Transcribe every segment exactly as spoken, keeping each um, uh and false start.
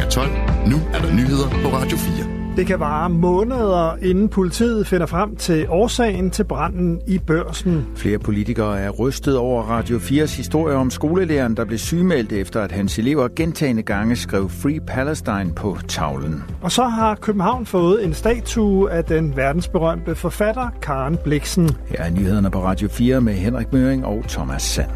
tolv. Nu er der nyheder på Radio fire. Det kan vare måneder, inden politiet finder frem til årsagen til branden i Børsen. Flere politikere er rystet over Radio fires historie om skolelæreren, der blev sygemeldt efter, at hans elever gentagne gange skrev Free Palestine på tavlen. Og så har København fået en statue af den verdensberømte forfatter Karen Blixen. Her er nyhederne på Radio fire med Henrik Møring og Thomas Sand.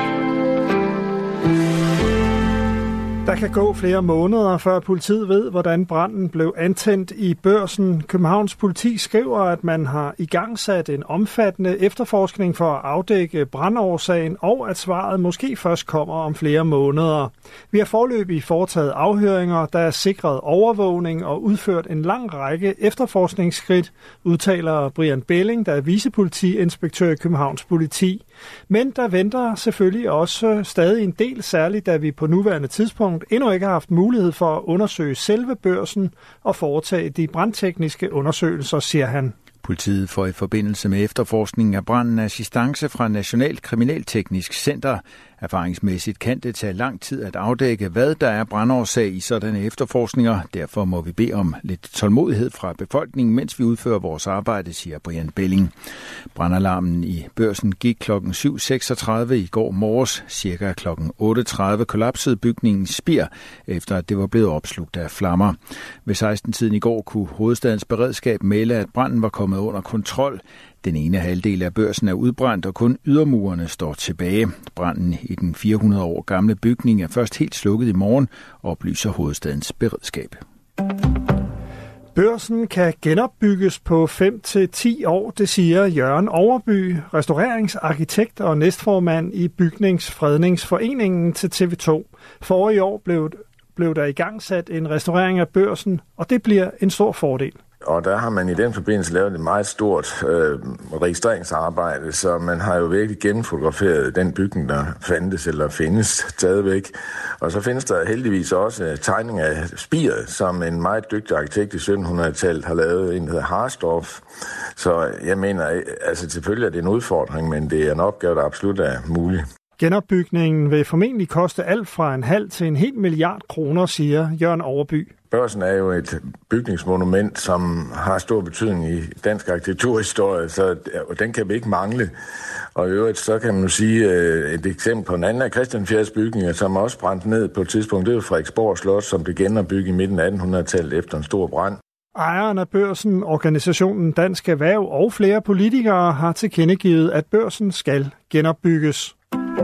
Der kan gå flere måneder, før politiet ved, hvordan branden blev antændt i Børsen. Københavns politi skriver, at man har igangsat en omfattende efterforskning for at afdække brandårsagen, og at svaret måske først kommer om flere måneder. Vi har foreløbig foretaget afhøringer, der er sikret overvågning og udført en lang række efterforskningsskridt, udtaler Brian Belling, der er vicepolitiinspektør i Københavns politi. Men der venter selvfølgelig også stadig en del, særligt da vi på nuværende tidspunkt endnu ikke har haft mulighed for at undersøge selve Børsen og foretage de brandtekniske undersøgelser, siger han. Politiet får i forbindelse med efterforskningen af branden assistance fra National Kriminalteknisk Center. Erfaringsmæssigt kan det tage lang tid at afdække, hvad der er brandårsag i sådanne efterforskninger. Derfor må vi bede om lidt tålmodighed fra befolkningen, mens vi udfører vores arbejde, siger Brian Belling. Brandalarmen i Børsen gik klokken syv seksogtredive i går morges. Cirka klokken otte tredive kollapsede bygningens spir, efter at det var blevet opslugt af flammer. Ved seksten-tiden i går kunne hovedstadens beredskab melde, at branden var kommet under kontrol. Den ene halvdel af Børsen er udbrændt, og kun ydermurene står tilbage. Branden i den fire hundrede år gamle bygning er først helt slukket i morgen, oplyser hovedstadens beredskab. Børsen kan genopbygges på fem til ti år, det siger Jørgen Overby, restaureringsarkitekt og næstformand i Bygningsfredningsforeningen til T V to. Forrige år blev, blev der igangsat en restaurering af Børsen, og det bliver en stor fordel. Og der har man i den forbindelse lavet et meget stort øh, registreringsarbejde, så man har jo virkelig genfotograferet den bygning, der fandtes eller findes stadigvæk. Og så findes der heldigvis også tegning af spiret, som en meget dygtig arkitekt i sytten hundrede-tallet har lavet, en der hedder Harsdorff. Så jeg mener, altså selvfølgelig er det en udfordring, men det er en opgave, der absolut er mulig. Genopbygningen vil formentlig koste alt fra en halv til en hel milliard kroner, siger Jørgen Overby. Børsen er jo et bygningsmonument, som har stor betydning i dansk arkitekturhistorie, så den kan vi ikke mangle. Og i øvrigt, så kan man jo sige et eksempel på en anden af Christian den fjerdes bygninger, som også brændte ned på et tidspunkt. Det er jo Frederiksborg Slot, som blev genopbygget i midten af atten hundrede-tallet efter en stor brand. Ejeren af Børsen, organisationen Dansk Erhverv og flere politikere har tilkendegivet, at Børsen skal genopbygges.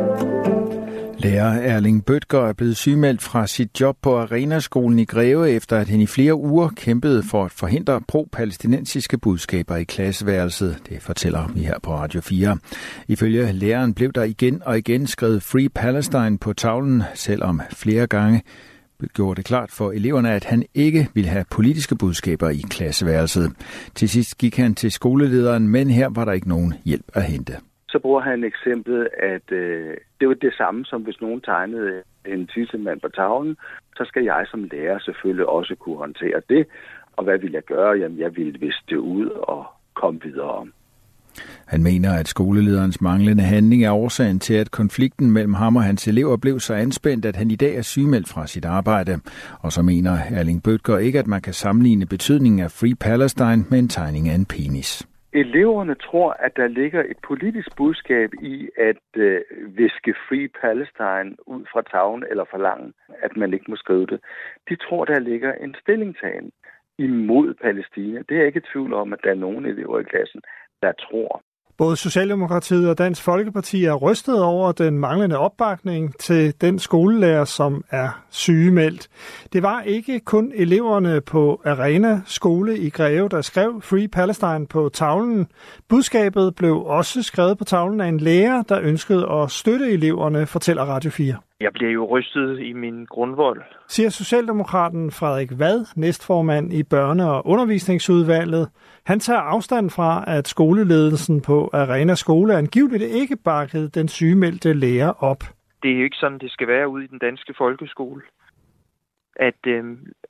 Lærer Erling Bødker er blevet sygemeldt fra sit job på Arenaskolen i Greve, efter at han i flere uger kæmpede for at forhindre pro-palæstinensiske budskaber i klasseværelset. Det fortæller vi her på Radio fire. Ifølge læreren blev der igen og igen skrevet Free Palestine på tavlen, selvom flere gange gjorde det klart for eleverne, at han ikke ville have politiske budskaber i klasseværelset. Til sidst gik han til skolelederen, men her var der ikke nogen hjælp at hente. Så bruger han eksemplet, at øh, det var det samme, som hvis nogen tegnede en tissemand på tavlen, så skal jeg som lærer selvfølgelig også kunne håndtere det. Og hvad vil jeg gøre? Jamen, jeg ville viske det ud og komme videre. Han mener, at skolelederens manglende handling er årsagen til, at konflikten mellem ham og hans elever blev så anspændt, at han i dag er sygemeldt fra sit arbejde. Og så mener Erling Bødker ikke, at man kan sammenligne betydningen af Free Palestine med en tegning af en penis. Eleverne tror, at der ligger et politisk budskab i at øh, viske Free Palestine ud fra tavlen eller forlange, at man ikke må skrive det. De tror, der ligger en stillingtagen imod Palæstina. Det er jeg ikke i tvivl om, at der er nogen elever i klassen, der tror. Både Socialdemokratiet og Dansk Folkeparti er rystet over den manglende opbakning til den skolelærer, som er sygemeldt. Det var ikke kun eleverne på Arena Skole i Greve, der skrev Free Palestine på tavlen. Budskabet blev også skrevet på tavlen af en lærer, der ønskede at støtte eleverne, fortæller Radio fire. Jeg bliver jo rystet i min grundvold, siger Socialdemokraten Frederik Vad, næstformand i børne- og undervisningsudvalget. Han tager afstand fra, at skoleledelsen på Arena Skole angiveligt ikke bakkede den sygemeldte lærer op. Det er jo ikke sådan, det skal være ude i den danske folkeskole, at øh,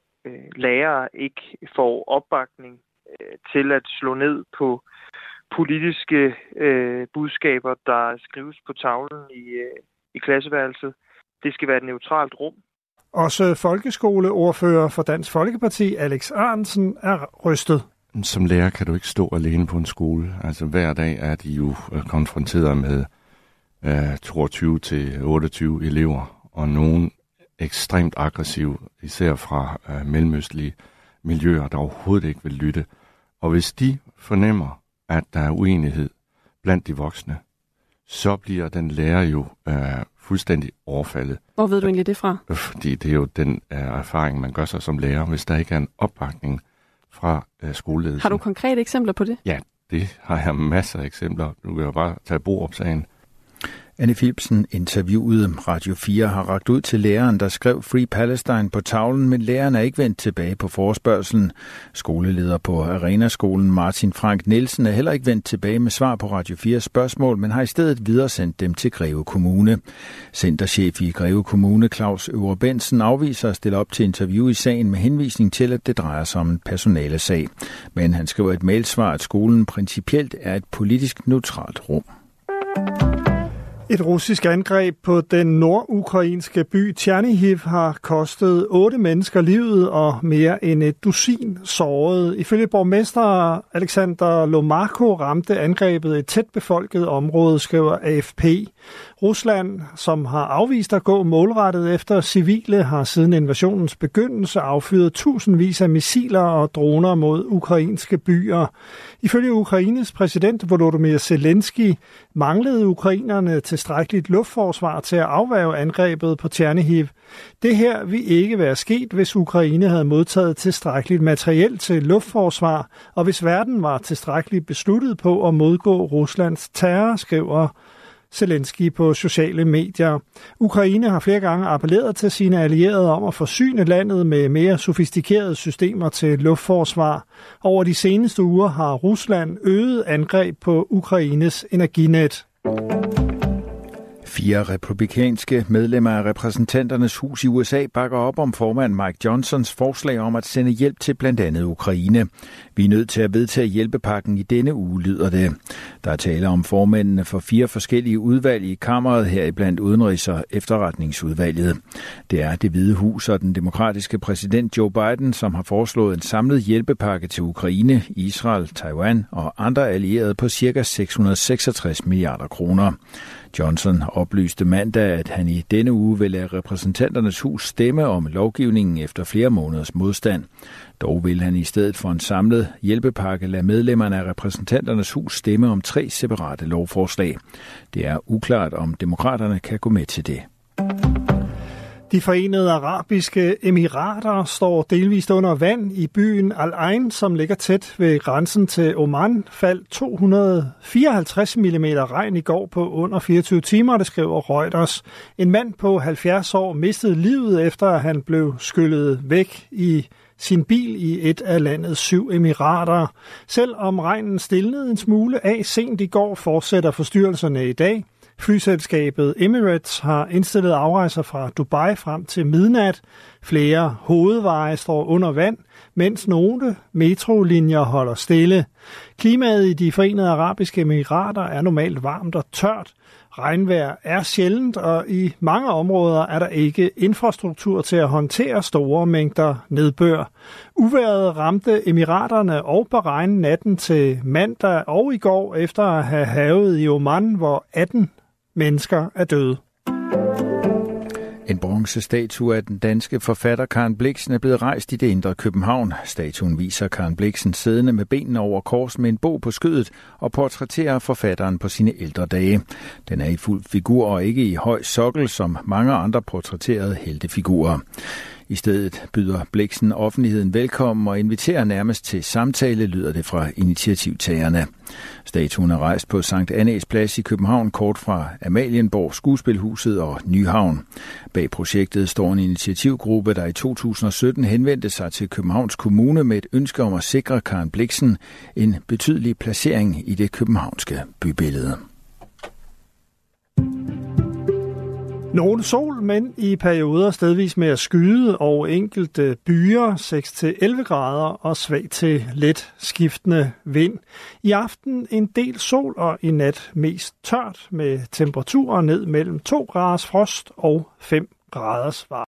lærere ikke får opbakning øh, til at slå ned på politiske øh, budskaber, der skrives på tavlen i, øh, i klasseværelset. Det skal være et neutralt rum, Også folkeskoleordfører for Dansk Folkeparti, Alex Ahrendtsen, er rystet. Som lærer kan du ikke stå alene på en skole. Altså hver dag er de jo konfronteret med uh, toogtyve til otteogtyve elever, og nogen ekstremt aggressive, især fra uh, mellemøstlige miljøer, der overhovedet ikke vil lytte. Og hvis de fornemmer, at der er uenighed blandt de voksne, så bliver den lærer jo uh, fuldstændig overfaldet. Hvor ved du egentlig det fra? Fordi det er jo den uh, erfaring, man gør sig som lærer, hvis der ikke er en opbakning fra uh, skoleledelsen. Har du konkrete eksempler på det? Ja, det har jeg masser af eksempler. Nu kan jeg bare tage Borup-sagen. Anne Philipsen interviewede. Radio fire har rakt ud til læreren, der skrev Free Palestine på tavlen, men læreren er ikke vendt tilbage på forespørgselen. Skoleleder på Arenaskolen Martin Frank Nielsen er heller ikke vendt tilbage med svar på Radio fires spørgsmål, men har i stedet videresendt dem til Greve Kommune. Centerchef i Greve Kommune Claus Øvre Bensen afviser at stille op til interview i sagen med henvisning til, at det drejer sig om en personalesag. Men han skriver et mailsvar, at skolen principielt er et politisk neutralt rum. Et russisk angreb på den nordukrainske by Chernihiv har kostet otte mennesker livet og mere end et dusin såret. Ifølge borgmester Alexander Lomarko ramte angrebet et tæt befolket område, skriver A F P. Rusland, som har afvist at gå målrettet efter civile, har siden invasionens begyndelse affyret tusindvis af missiler og droner mod ukrainske byer. Ifølge Ukraines præsident Volodymyr Zelensky manglede ukrainerne tilstrækkeligt luftforsvar til at afværge angrebet på Chernihiv. Det her vil ikke være sket, hvis Ukraine havde modtaget tilstrækkeligt materiel til luftforsvar, og hvis verden var tilstrækkeligt besluttet på at modgå Ruslands terror, skriver Zelensky på sociale medier. Ukraine har flere gange appelleret til sine allierede om at forsyne landet med mere sofistikerede systemer til luftforsvar. Over de seneste uger har Rusland øget angreb på Ukraines energinet. Fire republikanske medlemmer af repræsentanternes hus i U S A bakker op om formand Mike Johnsons forslag om at sende hjælp til blandt andet Ukraine. Vi er nødt til at vedtage hjælpepakken i denne uge, lyder det. Der er tale om formændene for fire forskellige udvalg i kammeret, heriblandt Udenrigs- og Efterretningsudvalget. Det er Det Hvide Hus og den demokratiske præsident Joe Biden, som har foreslået en samlet hjælpepakke til Ukraine, Israel, Taiwan og andre allierede på ca. seks hundrede og seksogtres milliarder kroner. Johnson oplyste mandag, at han i denne uge vil lade repræsentanternes hus stemme om lovgivningen efter flere måneders modstand. Dog vil han i stedet for en samlet hjælpepakke lade medlemmerne af repræsentanternes hus stemme om tre separate lovforslag. Det er uklart, om demokraterne kan gå med til det. De Forenede Arabiske Emirater står delvist under vand i byen Al Ain, som ligger tæt ved grænsen til Oman. Faldt to hundrede og fireoghalvtreds millimeter regn i går på under fireogtyve timer, det skriver Reuters. En mand på halvfjerds år mistede livet efter, at han blev skyllet væk i sin bil i et af landets syv emirater. Selvom regnen stilnede en smule af sent i går, fortsætter forstyrrelserne i dag. Flyselskabet Emirates har indstillet afrejser fra Dubai frem til midnat. Flere hovedveje står under vand, mens nogle metrolinjer holder stille. Klimaet i de Forenede Arabiske Emirater er normalt varmt og tørt. Regnvejr er sjældent, og i mange områder er der ikke infrastruktur til at håndtere store mængder nedbør. Uvejret ramte Emiraterne og Bahrain natten til mandag og i går efter at have havet i Oman, hvor atten mennesker er døde. En bronzestatue af den danske forfatter Karen Blixen er blevet rejst i det indre København. Statuen viser Karen Blixen siddende med benene over kors med en bog på skødet og portrætterer forfatteren på sine ældre dage. Den er i fuld figur og ikke i høj sokkel, som mange andre portrætterede heltefigurer. I stedet byder Blixen offentligheden velkommen og inviterer nærmest til samtale, lyder det fra initiativtagerne. Statuen er rejst på Sankt Annæs Plads i København, kort fra Amalienborg, Skuespilhuset og Nyhavn. Bag projektet står en initiativgruppe, der i to tusind og sytten henvendte sig til Københavns Kommune med et ønske om at sikre Karen Blixen en betydelig placering i det københavnske bybillede. Nogle sol, men i perioder stedvis med at skyde over enkelte byer, seks til elleve grader og svag til let skiftende vind. I aften en del sol og i nat mest tørt med temperaturer ned mellem to graders frost og fem graders varme.